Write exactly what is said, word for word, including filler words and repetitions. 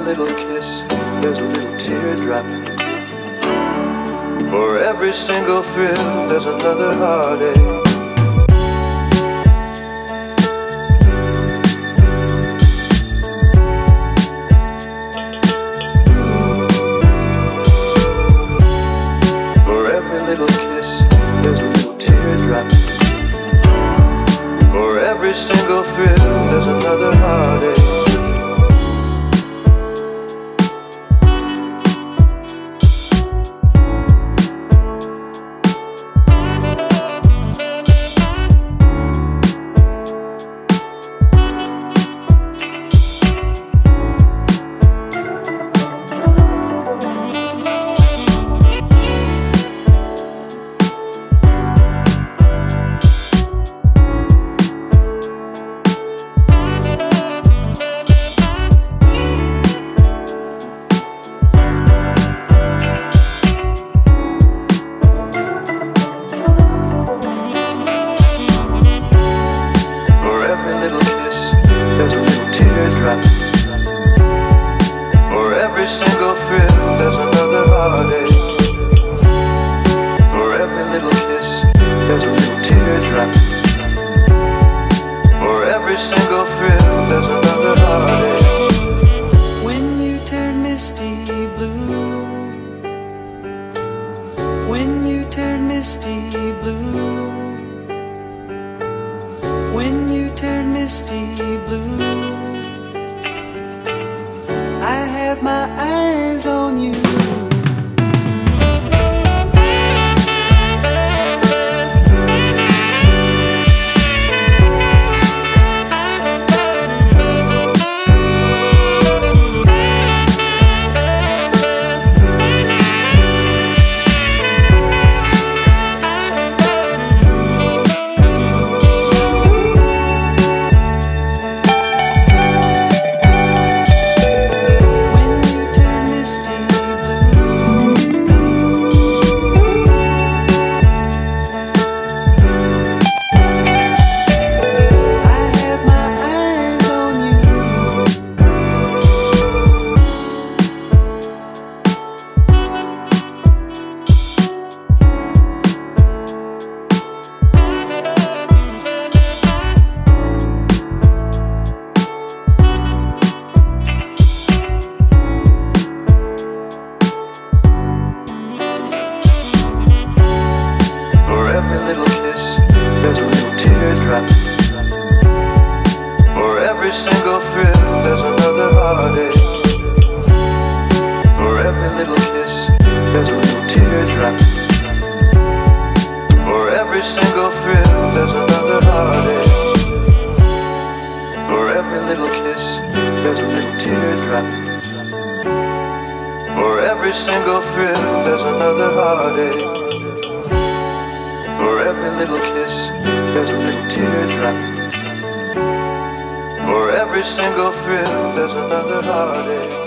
little kiss, there's a little teardrop. For every single thrill, there's another heartache. For every little kiss, there's a little teardrop. For every single thrill, there's another heartache. For every single thrill, there's another heartache. For every little kiss, there's a little teardrop. For every single thrill, there's another heartache. When you turn misty blue, when you turn misty blue, when you turn misty blue, I have my eyes on you. For every single thrill, there's another heartache. For every little kiss, there's a little teardrop. For every single thrill, there's another heartache. For every little kiss, there's a little teardrop. For every single thrill, there's another heartache. For every little kiss, there's a little teardrop. For every single thrill, there's another heartache.